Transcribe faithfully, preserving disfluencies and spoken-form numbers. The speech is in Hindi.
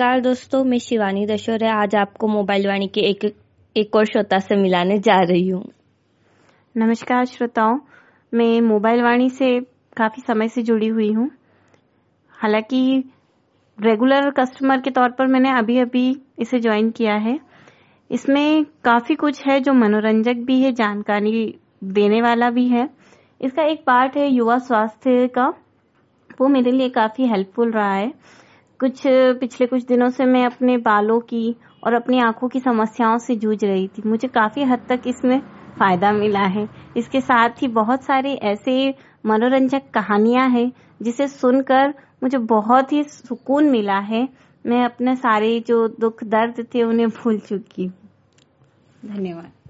नमस्कार दोस्तों, मैं शिवानी दशोरे आज आपको मोबाइल वाणी के एक एक और श्रोता से मिलाने जा रही हूँ। नमस्कार श्रोताओं, मैं मोबाइल वाणी से काफी समय से जुड़ी हुई हूँ। हालांकि रेगुलर कस्टमर के तौर पर मैंने अभी अभी इसे ज्वाइन किया है। इसमें काफी कुछ है जो मनोरंजक भी है, जानकारी देने वाला भी है। इसका एक पार्ट है युवा स्वास्थ्य का, वो मेरे लिए काफी हेल्पफुल रहा है। कुछ पिछले कुछ दिनों से मैं अपने बालों की और अपनी आंखों की समस्याओं से जूझ रही थी। मुझे काफी हद तक इसमें फायदा मिला है। इसके साथ ही बहुत सारे ऐसे मनोरंजक कहानियां हैं जिसे सुनकर मुझे बहुत ही सुकून मिला है। मैं अपने सारे जो दुख दर्द थे उन्हें भूल चुकी हूँ। धन्यवाद।